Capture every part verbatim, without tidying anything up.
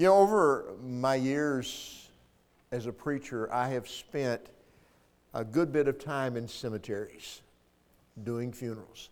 You know, over my years as a preacher, I have spent a good bit of time in cemeteries doing funerals.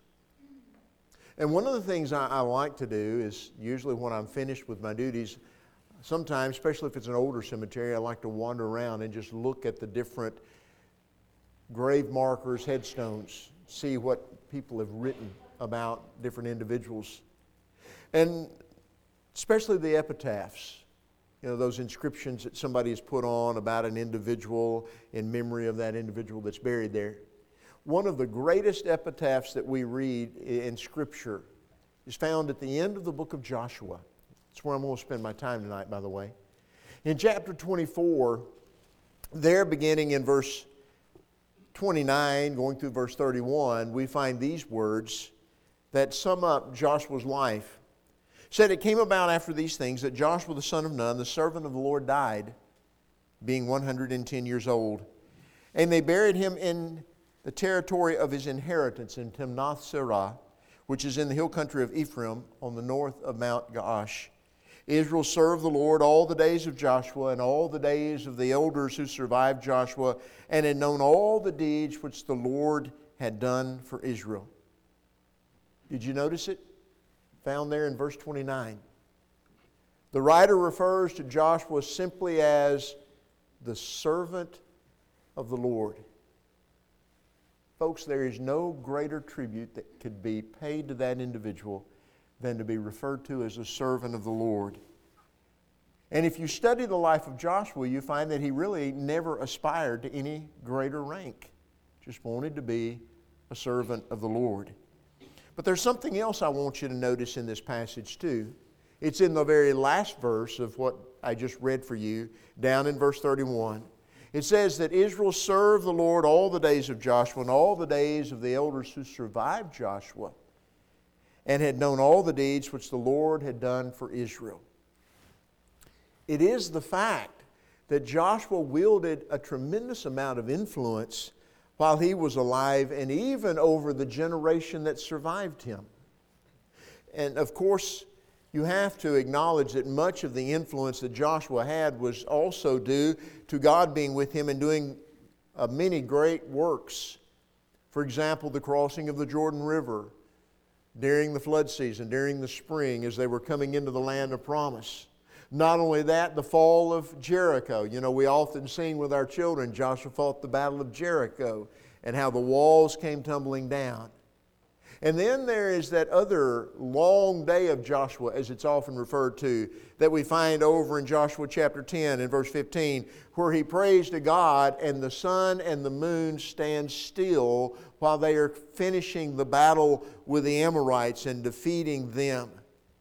And one of the things I, I like to do is, usually when I'm finished with my duties, sometimes, especially if it's an older cemetery, I like to wander around and just look at the different grave markers, headstones, see what people have written about different individuals. And especially the epitaphs, you know, those inscriptions that somebody has put on about an individual in memory of that individual that's buried there. One of the greatest epitaphs that we read in Scripture is found at the end of the book of Joshua. That's where I'm going to spend my time tonight, by the way. In chapter twenty-four, there beginning in verse twenty-nine, going through verse thirty-one, we find these words that sum up Joshua's life. It said, "It came about after these things that Joshua the son of Nun, the servant of the Lord, died, being one hundred ten years old. And they buried him in the territory of his inheritance in Timnath-serah, which is in the hill country of Ephraim, on the north of Mount Gaash. Israel served the Lord all the days of Joshua and all the days of the elders who survived Joshua, and had known all the deeds which the Lord had done for Israel." Did you notice it? Found there in verse twenty-nine. The writer refers to Joshua simply as the servant of the Lord. Folks, there is no greater tribute that could be paid to that individual than to be referred to as a servant of the Lord. And if you study the life of Joshua, you find that he really never aspired to any greater rank. Just wanted to be a servant of the Lord. But there's something else I want you to notice in this passage too. It's in the very last verse of what I just read for you, down in verse thirty-one. It says that Israel served the Lord all the days of Joshua and all the days of the elders who survived Joshua, and had known all the deeds which the Lord had done for Israel. It is the fact that Joshua wielded a tremendous amount of influence while he was alive, and even over the generation that survived him. And of course, you have to acknowledge that much of the influence that Joshua had was also due to God being with him and doing uh, many great works. For example, the crossing of the Jordan River during the flood season, during the spring, as they were coming into the land of promise. Not only that, the fall of Jericho. You know, we often sing with our children, Joshua fought the battle of Jericho, and how the walls came tumbling down. And then there is that other long day of Joshua, as it's often referred to, that we find over in Joshua chapter ten and verse fifteen, where he prays to God, and the sun and the moon stand still while they are finishing the battle with the Amorites and defeating them.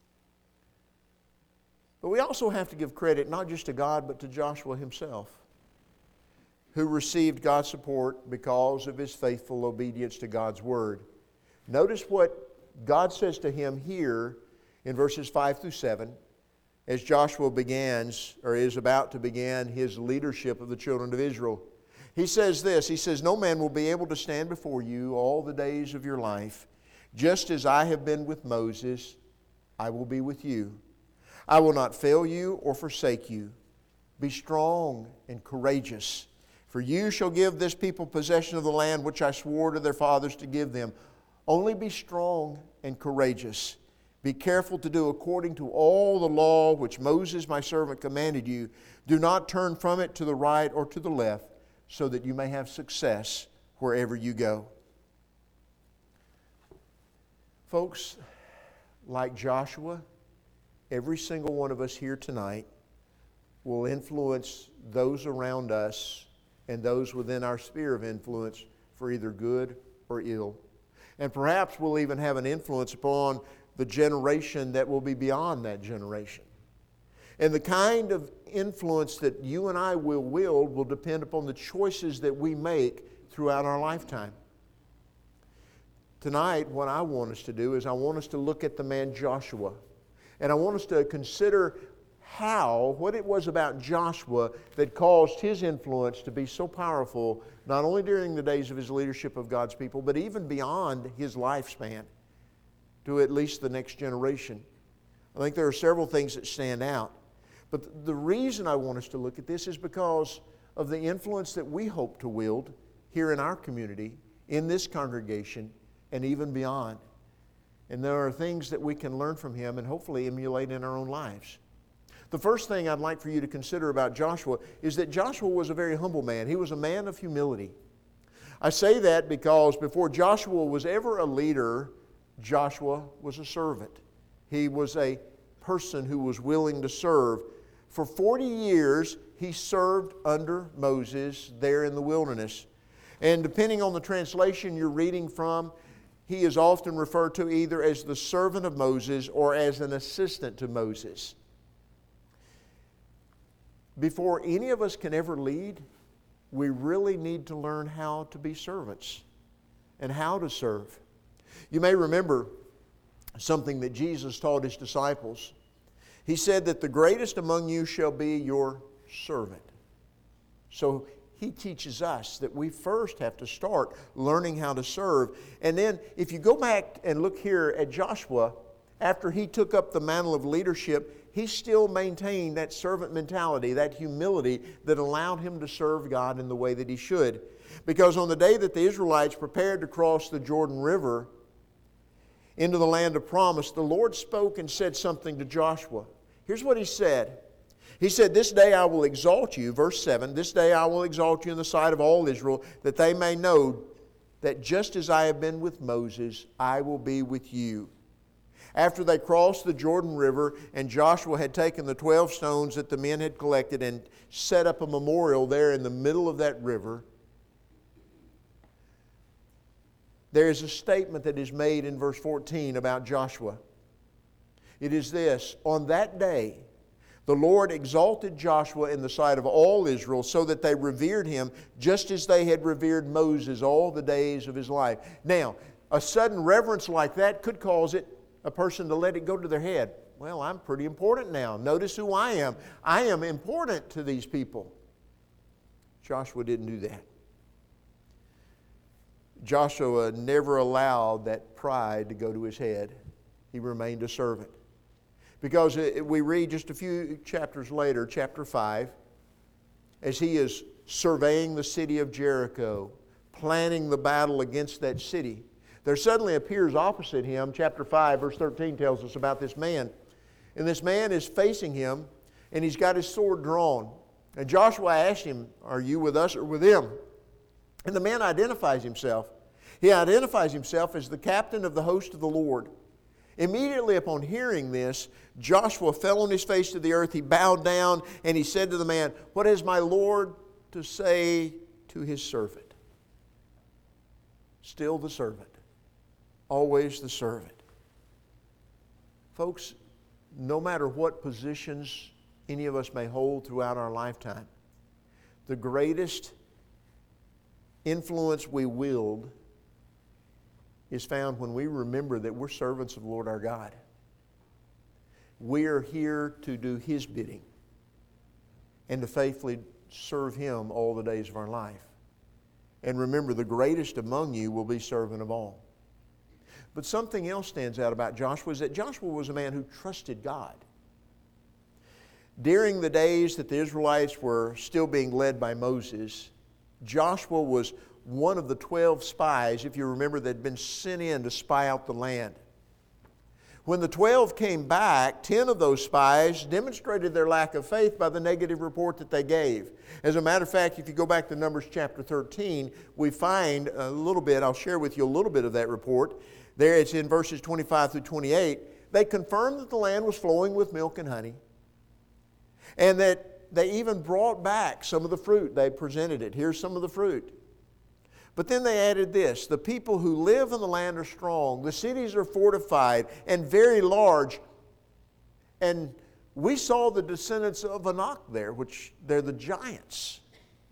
But we also have to give credit not just to God, but to Joshua himself, who received God's support because of his faithful obedience to God's word. Notice what God says to him here in verses five through seven, as Joshua begins, or is about to begin, his leadership of the children of Israel. He says this, he says, "No man will be able to stand before you all the days of your life. Just as I have been with Moses, I will be with you. I will not fail you or forsake you. Be strong and courageous, for you shall give this people possession of the land which I swore to their fathers to give them. Only be strong and courageous. Be careful to do according to all the law which Moses my servant commanded you. Do not turn from it to the right or to the left, so that you may have success wherever you go." Folks, like Joshua, every single one of us here tonight will influence those around us and those within our sphere of influence for either good or ill. And perhaps we'll even have an influence upon the generation that will be beyond that generation. And the kind of influence that you and I will wield will depend upon the choices that we make throughout our lifetime. Tonight, what I want us to do is I want us to look at the man Joshua. And I want us to consider how, what it was about Joshua that caused his influence to be so powerful, not only during the days of his leadership of God's people, but even beyond his lifespan to at least the next generation. I think there are several things that stand out. But the reason I want us to look at this is because of the influence that we hope to wield here in our community, in this congregation, and even beyond. And there are things that we can learn from him and hopefully emulate in our own lives. The first thing I'd like for you to consider about Joshua is that Joshua was a very humble man. He was a man of humility. I say that because before Joshua was ever a leader, Joshua was a servant. He was a person who was willing to serve. For forty years, he served under Moses there in the wilderness. And depending on the translation you're reading from, he is often referred to either as the servant of Moses or as an assistant to Moses. Before any of us can ever lead, we really need to learn how to be servants and how to serve. You may remember something that Jesus taught his disciples. He said that the greatest among you shall be your servant. So he teaches us that we first have to start learning how to serve. And then if you go back and look here at Joshua, after he took up the mantle of leadership, he still maintained that servant mentality, that humility that allowed him to serve God in the way that he should. Because on the day that the Israelites prepared to cross the Jordan River into the land of promise, the Lord spoke and said something to Joshua. Here's what he said. He said, "This day I will exalt you," verse seven, "This day I will exalt you in the sight of all Israel, that they may know that just as I have been with Moses, I will be with you." After they crossed the Jordan River and Joshua had taken the twelve stones that the men had collected and set up a memorial there in the middle of that river, there is a statement that is made in verse fourteen about Joshua. It is this: "On that day, the Lord exalted Joshua in the sight of all Israel so that they revered him just as they had revered Moses all the days of his life." Now, a sudden reverence like that could cause it a person to let it go to their head. Well, I'm pretty important now. Notice who I am. I am important to these people. Joshua didn't do that. Joshua never allowed that pride to go to his head. He remained a servant. Because we read just a few chapters later, chapter five, as he is surveying the city of Jericho, planning the battle against that city, there suddenly appears opposite him, chapter five, verse thirteen tells us about this man. And this man is facing him, and he's got his sword drawn. And Joshua asked him, "Are you with us or with him?" And the man identifies himself. He identifies himself as the captain of the host of the Lord. Immediately upon hearing this, Joshua fell on his face to the earth. He bowed down, and he said to the man, "What has my Lord to say to his servant?" Still the servant. Always the servant. Folks, no matter what positions any of us may hold throughout our lifetime, the greatest influence we wield is found when we remember that we're servants of the Lord our God. We are here to do his bidding and to faithfully serve him all the days of our life. And remember, the greatest among you will be servant of all. But something else stands out about Joshua is that Joshua was a man who trusted God. During the days that the Israelites were still being led by Moses, Joshua was one of the twelve spies, if you remember, that had been sent in to spy out the land. When the twelve came back, ten of those spies demonstrated their lack of faith by the negative report that they gave. As a matter of fact, if you go back to Numbers chapter thirteen, we find a little bit, I'll share with you a little bit of that report. There it's in verses twenty-five through twenty-eight. They confirmed that the land was flowing with milk and honey, and that they even brought back some of the fruit. They presented it. Here's some of the fruit. But then they added this: the people who live in the land are strong, the cities are fortified and very large. And we saw the descendants of Anak there, which they're the giants.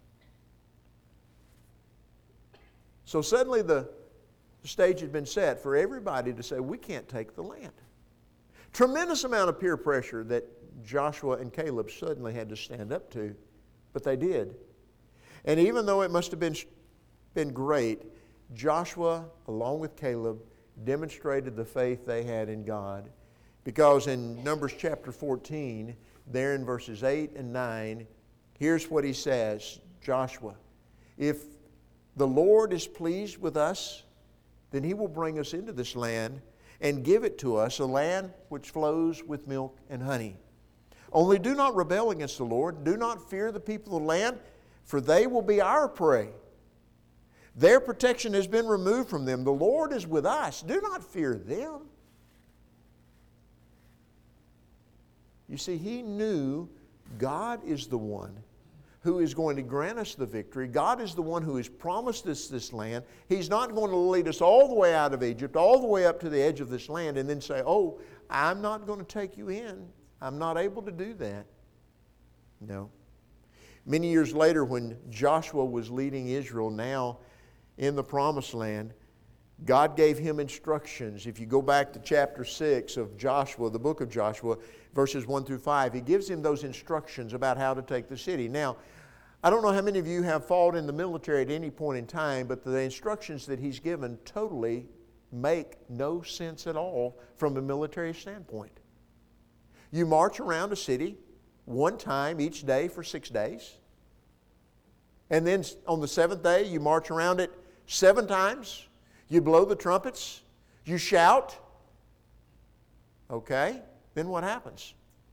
So suddenly the The stage had been set for everybody to say, we can't take the land. Tremendous amount of peer pressure that Joshua and Caleb suddenly had to stand up to, but they did. And even though it must have been, been great, Joshua, along with Caleb, demonstrated the faith they had in God. Because in Numbers chapter fourteen, there in verses eight and nine, here's what he says, Joshua, if the Lord is pleased with us, then He will bring us into this land and give it to us, a land which flows with milk and honey. Only do not rebel against the Lord. Do not fear the people of the land, for they will be our prey. Their protection has been removed from them. The Lord is with us. Do not fear them. You see, he knew God is the one who is going to grant us the victory. God is the one who has promised us this land. He's not going to lead us all the way out of Egypt, all the way up to the edge of this land, and then say, oh, I'm not going to take you in. I'm not able to do that. No. Many years later, when Joshua was leading Israel now in the Promised Land, God gave him instructions. If you go back to chapter six of Joshua, the book of Joshua, verses one through five, He gives him those instructions about how to take the city. Now, I don't know how many of you have fought in the military at any point in time, but the instructions that He's given totally make no sense at all from a military standpoint. You march around a city one time each day for six days. And then on the seventh day, you march around it seven times. You blow the trumpets. You shout. Okay, then what happens?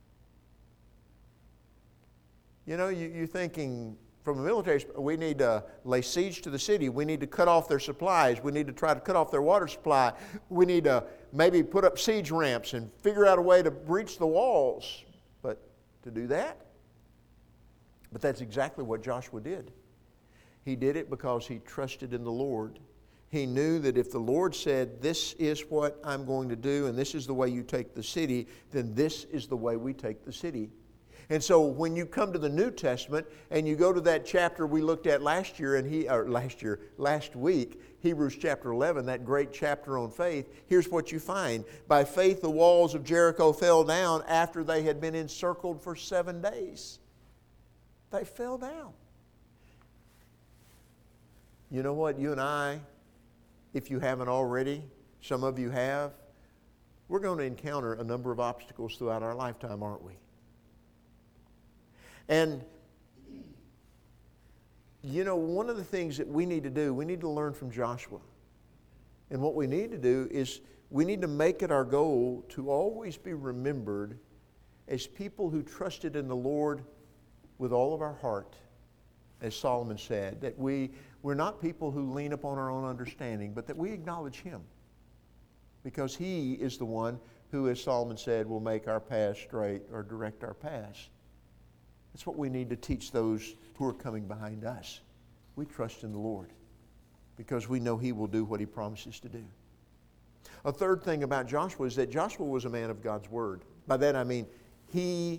You know, you, you're thinking from a military, we need to lay siege to the city. We need to cut off their supplies. We need to try to cut off their water supply. We need to maybe put up siege ramps and figure out a way to breach the walls. But to do that? But that's exactly what Joshua did. He did it because he trusted in the Lord. He knew that if the Lord said, this is what I'm going to do and this is the way you take the city, then this is the way we take the city. And so when you come to the New Testament and you go to that chapter we looked at last year, and he or last year, last week, Hebrews chapter eleven, that great chapter on faith, here's what you find. By faith the walls of Jericho fell down after they had been encircled for seven days. They fell down. You know what? You and I, if you haven't already, some of you have, we're going to encounter a number of obstacles throughout our lifetime, aren't we? And, you know, one of the things that we need to do, we need to learn from Joshua. And what we need to do is we need to make it our goal to always be remembered as people who trusted in the Lord with all of our heart, as Solomon said, that we, we're not people who lean upon our own understanding, but that we acknowledge Him. Because He is the one who, as Solomon said, will make our paths straight or direct our paths. That's what we need to teach those who are coming behind us. We trust in the Lord because we know He will do what He promises to do. A third thing about Joshua is that Joshua was a man of God's Word. By that I mean he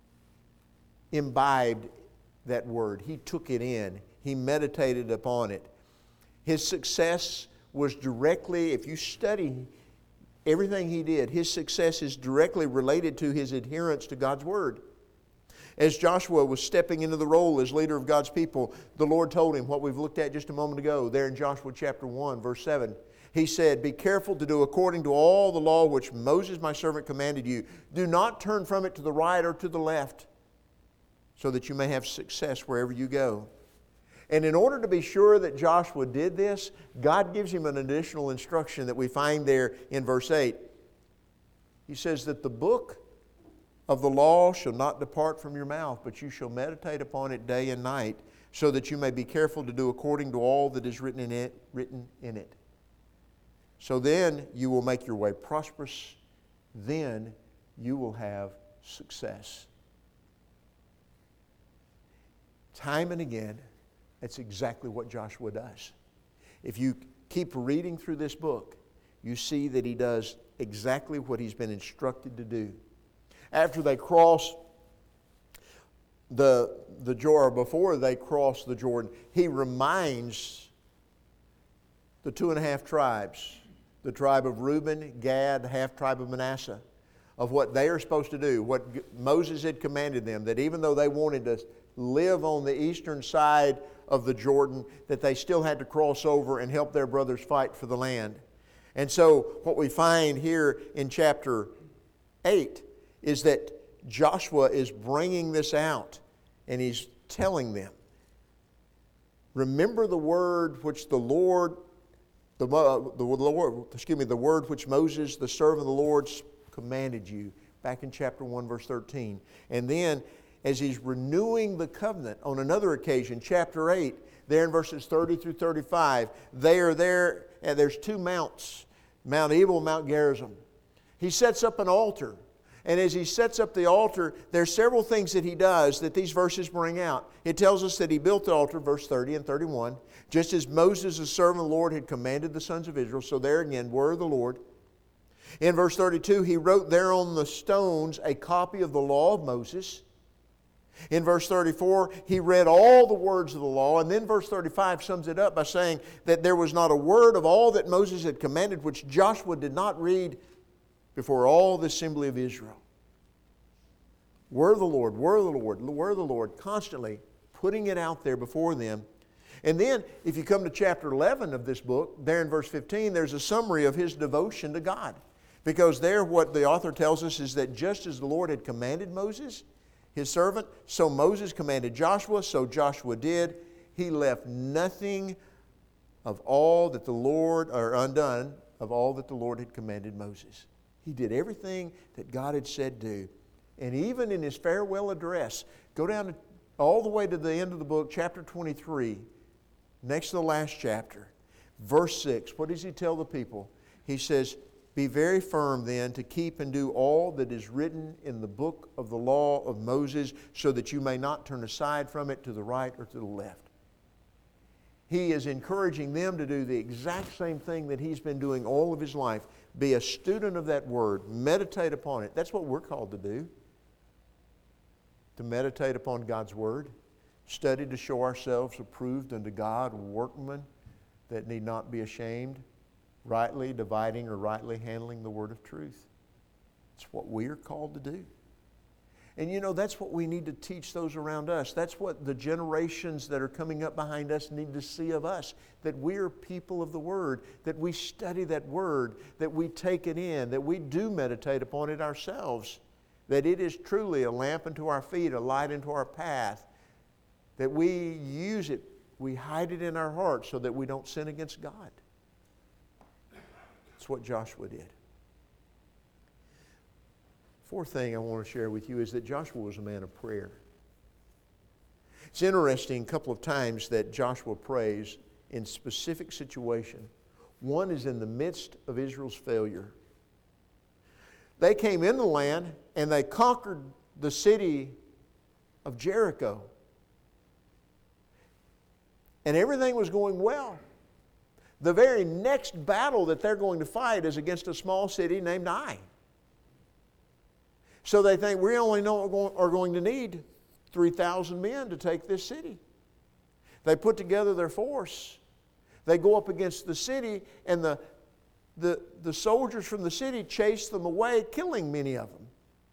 imbibed that Word. He took it in. He meditated upon it. His success was directly, if you study everything he did, his success is directly related to his adherence to God's Word. As Joshua was stepping into the role as leader of God's people, the Lord told him what we've looked at just a moment ago there in Joshua chapter one, verse seven. He said, be careful to do according to all the law which Moses my servant commanded you. Do not turn from it to the right or to the left, so that you may have success wherever you go. And in order to be sure that Joshua did this, God gives him an additional instruction that we find there in verse eight. He says that the book of the law shall not depart from your mouth, but you shall meditate upon it day and night, so that you may be careful to do according to all that is written in it, written in it. So then you will make your way prosperous. Then you will have success. Time and again, that's exactly what Joshua does. If you keep reading through this book, you see that he does exactly what he's been instructed to do. After they cross the, the Jordan, before they cross the Jordan, he reminds the two and a half tribes, the tribe of Reuben, Gad, the half tribe of Manasseh, of what they are supposed to do, what Moses had commanded them, that even though they wanted to live on the eastern side of the Jordan, that they still had to cross over and help their brothers fight for the land. And so what we find here in chapter eight is that Joshua is bringing this out, and he's telling them, remember the word which the Lord, the, uh, the Lord, excuse me, the word which Moses, the servant of the Lord, commanded you, back in chapter one, verse thirteen. And then, as he's renewing the covenant on another occasion, chapter eight, there in verses thirty through thirty-five, they are there, and there's two mounts, Mount Ebal and Mount Gerizim. He sets up an altar. And as he sets up the altar, there are several things that he does that these verses bring out. It tells us that he built the altar, verse thirty and thirty-one, just as Moses, the servant of the Lord, had commanded the sons of Israel. So there again, word of the Lord. In verse thirty-two, he wrote there on the stones a copy of the law of Moses. In verse thirty-four, he read all the words of the law. And then verse thirty-five sums it up by saying that there was not a word of all that Moses had commanded which Joshua did not read before all the assembly of Israel. Word of the Lord, word of the Lord, word of the Lord, constantly putting it out there before them. And then, if you come to chapter eleven of this book, there in verse fifteen, there's a summary of his devotion to God. Because there, what the author tells us is that just as the Lord had commanded Moses, his servant, so Moses commanded Joshua, so Joshua did. He left nothing of all that the Lord, or undone, of all that the Lord had commanded Moses. He did everything that God had said do. And even in his farewell address, go down to, all the way to the end of the book, chapter twenty-three, next to the last chapter, verse six. What does he tell the people? He says, be very firm then to keep and do all that is written in the book of the law of Moses, so that you may not turn aside from it to the right or to the left. He is encouraging them to do the exact same thing that he's been doing all of his life. Be a student of that word. Meditate upon it. That's what we're called to do. To meditate upon God's word. Study to show ourselves approved unto God, workmen that need not be ashamed, rightly dividing or rightly handling the word of truth. It's what we are called to do. And you know, that's what we need to teach those around us. That's what the generations that are coming up behind us need to see of us. That we are people of the Word, that we study that Word, that we take it in, that we do meditate upon it ourselves. That it is truly a lamp unto our feet, a light unto our path. That we use it, we hide it in our hearts so that we don't sin against God. That's what Joshua did. Fourth thing I want to share with you is that Joshua was a man of prayer. It's interesting, a couple of times that Joshua prays in specific situation. One is in the midst of Israel's failure. They came into the land and they conquered the city of Jericho. And everything was going well. The very next battle that they're going to fight is against a small city named Ai. So they think we only know are going to need three thousand men to take this city. They put together their force. They go up against the city, and the, the, the soldiers from the city chase them away, killing many of them.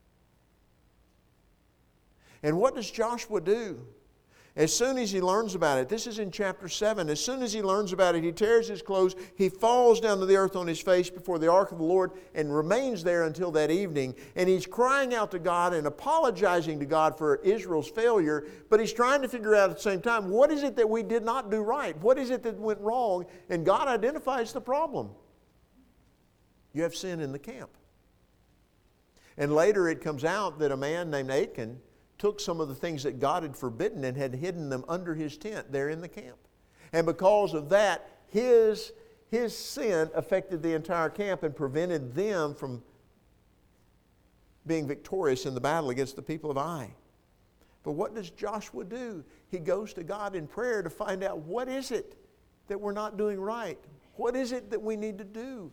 And what does Joshua do? As soon as he learns about it, this is in chapter seven, as soon as he learns about it, he tears his clothes, he falls down to the earth on his face before the ark of the Lord and remains there until that evening. And he's crying out to God and apologizing to God for Israel's failure, but he's trying to figure out at the same time, what is it that we did not do right? What is it that went wrong? And God identifies the problem. You have sin in the camp. And later it comes out that a man named Achan took some of the things that God had forbidden and had hidden them under his tent there in the camp. And because of that, his, his sin affected the entire camp and prevented them from being victorious in the battle against the people of Ai. But what does Joshua do? He goes to God in prayer to find out, what is it that we're not doing right? What is it that we need to do?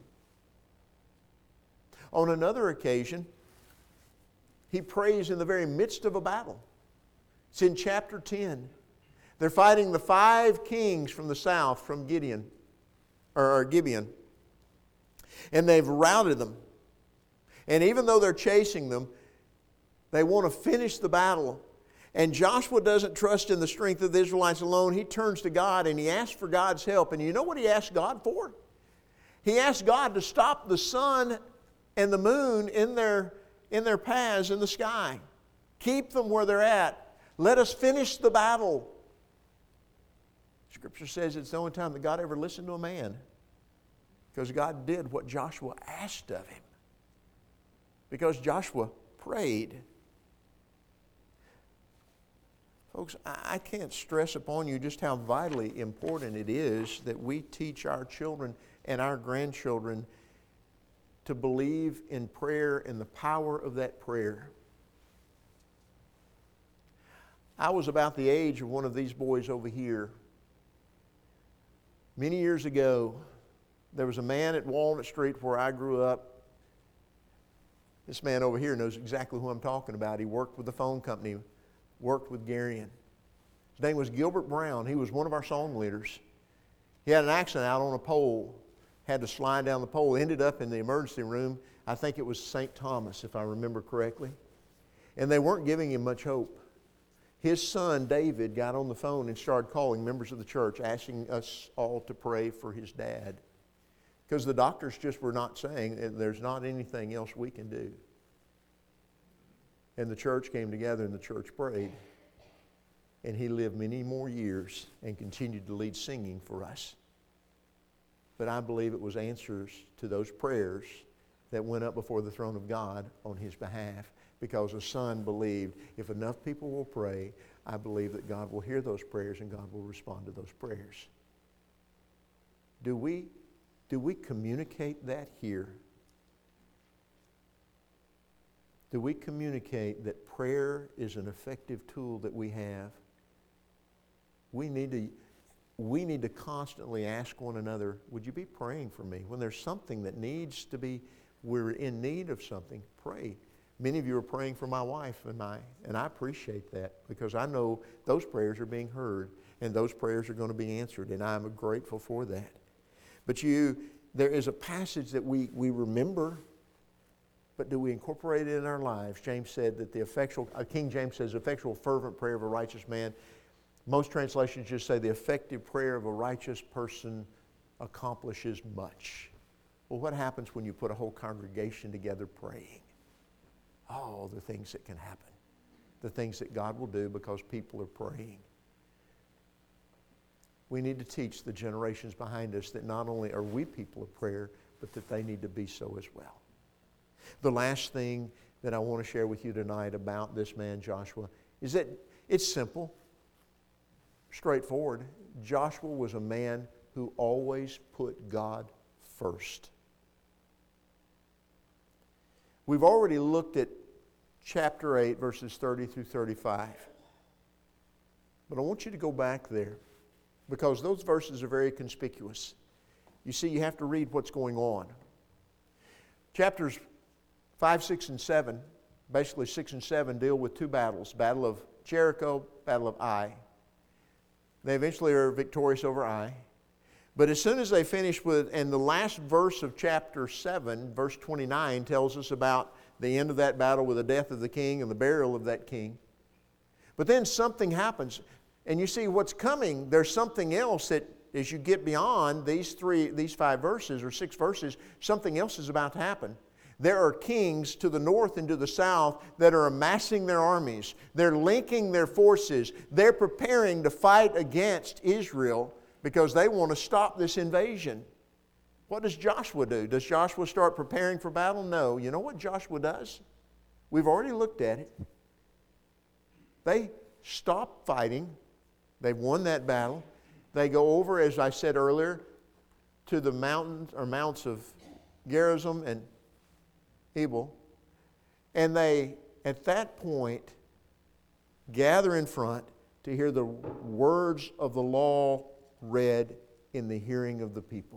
On another occasion, he prays in the very midst of a battle. It's in chapter ten. They're fighting the five kings from the south, from Gideon, or Gibeon. And they've routed them. And even though they're chasing them, they want to finish the battle. And Joshua doesn't trust in the strength of the Israelites alone. He turns to God and he asks for God's help. And you know what he asked God for? He asked God to stop the sun and the moon in their in their paths in the sky. Keep them where they're at. Let us finish the battle. Scripture says it's the only time that God ever listened to a man, because God did what Joshua asked of him. Because Joshua prayed. Folks, I can't stress upon you just how vitally important it is that we teach our children and our grandchildren to believe in prayer and the power of that prayer. I was about the age of one of these boys over here. Many years ago, there was a man at Walnut Street where I grew up. This man over here knows exactly who I'm talking about. He worked with the phone company, worked with Garion. His name was Gilbert Brown. He was one of our song leaders. He had an accident out on a pole, had to slide down the pole, ended up in the emergency room. I think it was Saint Thomas, if I remember correctly. And they weren't giving him much hope. His son, David, got on the phone and started calling members of the church, asking us all to pray for his dad. Because the doctors just were not saying, there's not anything else we can do. And the church came together and the church prayed. And he lived many more years and continued to lead singing for us. But I believe it was answers to those prayers that went up before the throne of God on his behalf, because a son believed, if enough people will pray, I believe that God will hear those prayers and God will respond to those prayers. Do we, do we communicate that here? Do we communicate that prayer is an effective tool that we have? We need to, we need to constantly ask one another, would you be praying for me? When there's something that needs to be, we're in need of something, pray. Many of you are praying for my wife and I, and I appreciate that, because I know those prayers are being heard and those prayers are going to be answered, and I'm grateful for that. But you, there is a passage that we, we remember, but do we incorporate it in our lives? James said that the effectual, uh, King James says, effectual fervent prayer of a righteous man. Most translations just say the effective prayer of a righteous person accomplishes much. Well, what happens when you put a whole congregation together praying? Oh, the things that can happen. The things that God will do because people are praying. We need to teach the generations behind us that not only are we people of prayer, but that they need to be so as well. The last thing that I want to share with you tonight about this man Joshua is that it's simple, straightforward. Joshua was a man who always put God first. We've already looked at chapter eight, verses thirty through thirty-five. But I want you to go back there, because those verses are very conspicuous. You see, you have to read what's going on. Chapters five, six, and seven, basically six and seven, deal with two battles. Battle of Jericho, Battle of Ai. They eventually are victorious over Ai. But as soon as they finish with, and the last verse of chapter seven, verse twenty-nine, tells us about the end of that battle with the death of the king and the burial of that king. But then something happens. And you see what's coming. There's something else that, as you get beyond these three, these five verses or six verses, something else is about to happen. There are kings to the north and to the south that are amassing their armies. They're linking their forces. They're preparing to fight against Israel because they want to stop this invasion. What does Joshua do? Does Joshua start preparing for battle? No. You know what Joshua does? We've already looked at it. They stop fighting. They've won that battle. They go over, as I said earlier, to the mountains or mounts of Gerizim and Ebal. And they, at that point, gather in front to hear the words of the law read in the hearing of the people.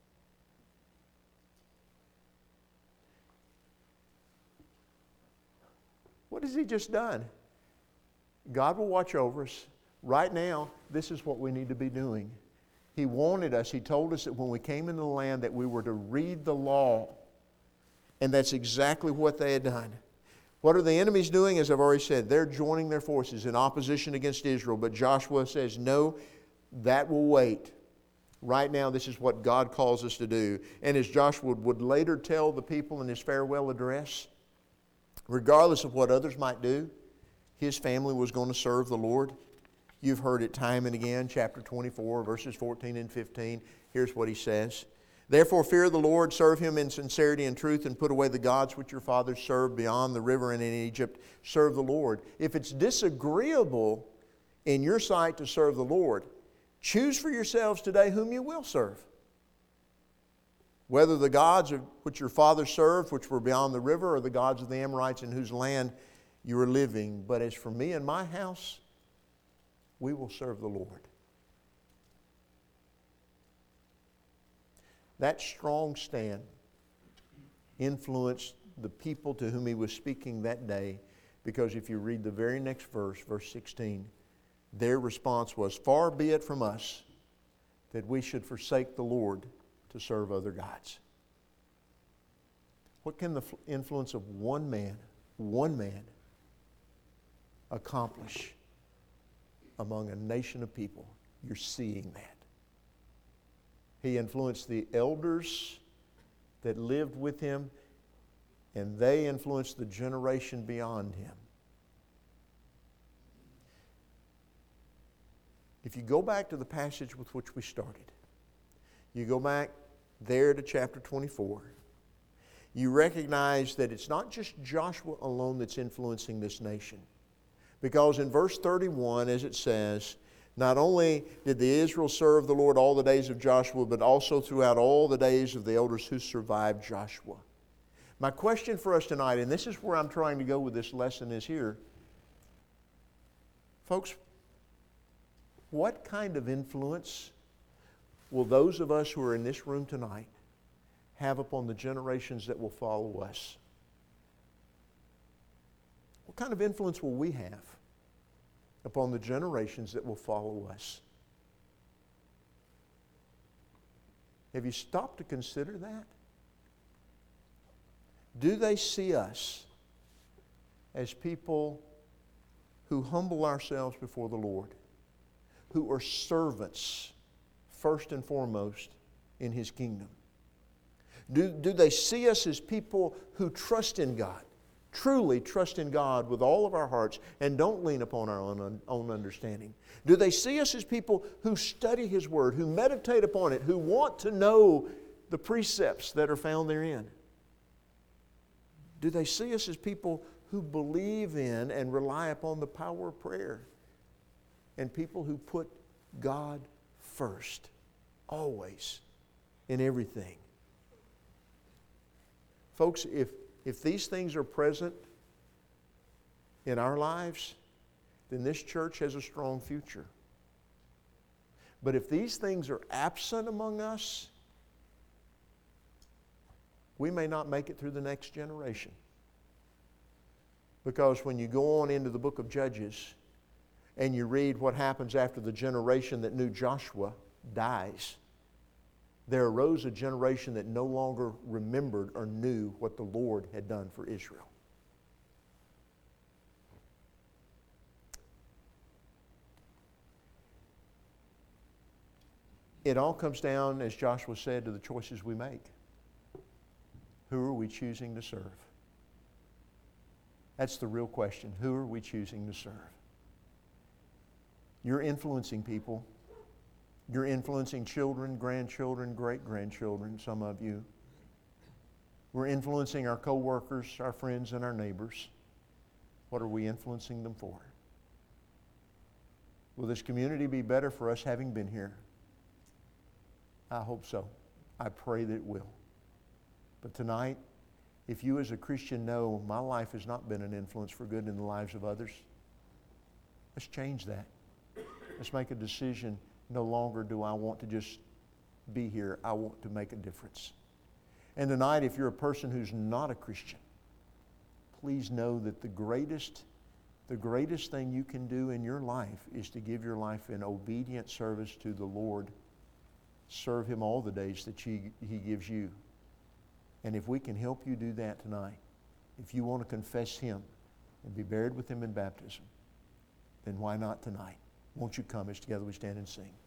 What has he just done? God will watch over us. Right now, this is what we need to be doing. He wanted us, He told us that when we came into the land that we were to read the law. And that's exactly what they had done. What are the enemies doing? As I've already said, they're joining their forces in opposition against Israel. But Joshua says, no, that will wait. Right now, this is what God calls us to do. And as Joshua would later tell the people in his farewell address, regardless of what others might do, his family was going to serve the Lord. You've heard it time and again, chapter twenty-four, verses fourteen and fifteen. Here's what he says. Therefore fear the Lord, serve him in sincerity and truth, and put away the gods which your fathers served beyond the river and in Egypt. Serve the Lord. If it's disagreeable in your sight to serve the Lord, choose for yourselves today whom you will serve. Whether the gods which your fathers served, which were beyond the river, or the gods of the Amorites in whose land you are living. But as for me and my house, we will serve the Lord. That strong stand influenced the people to whom he was speaking that day, because if you read the very next verse, verse sixteen, their response was, far be it from us that we should forsake the Lord to serve other gods. What can the influence of one man, one man, accomplish among a nation of people? You're seeing that. He influenced the elders that lived with him, and they influenced the generation beyond him. If you go back to the passage with which we started, you go back there to chapter twenty-four, you recognize that it's not just Joshua alone that's influencing this nation. Because in verse thirty-one, as it says, not only did the Israel serve the Lord all the days of Joshua, but also throughout all the days of the elders who survived Joshua. My question for us tonight, and this is where I'm trying to go with this lesson, is here. Folks, what kind of influence will those of us who are in this room tonight have upon the generations that will follow us? What kind of influence will we have upon the generations that will follow us? Have you stopped to consider that? Do they see us as people who humble ourselves before the Lord, who are servants first and foremost in His kingdom? Do, do they see us as people who trust in God, truly trust in God with all of our hearts, and don't lean upon our own, own understanding? Do they see us as people who study His Word, who meditate upon it, who want to know the precepts that are found therein? Do they see us as people who believe in and rely upon the power of prayer, and people who put God first, always, in everything? Folks, if, if these things are present in our lives, then this church has a strong future. But if these things are absent among us, we may not make it through the next generation. Because when you go on into the book of Judges and you read what happens after the generation that knew Joshua dies, there arose a generation that no longer remembered or knew what the Lord had done for Israel. It all comes down, as Joshua said, to the choices we make. Who are we choosing to serve? That's the real question. Who are we choosing to serve? You're influencing people. You're influencing children, grandchildren, great-grandchildren, some of you. We're influencing our co-workers, our friends, and our neighbors. What are we influencing them for? Will this community be better for us having been here? I hope so. I pray that it will. But tonight, if you as a Christian know my life has not been an influence for good in the lives of others, let's change that. Let's make a decision. No longer do I want to just be here. I want to make a difference. And tonight, if you're a person who's not a Christian, please know that the greatest, the greatest thing you can do in your life is to give your life in obedient service to the Lord. Serve Him all the days that He, he gives you. And if we can help you do that tonight, if you want to confess Him and be buried with Him in baptism, then why not tonight? Won't you come as together we stand and sing?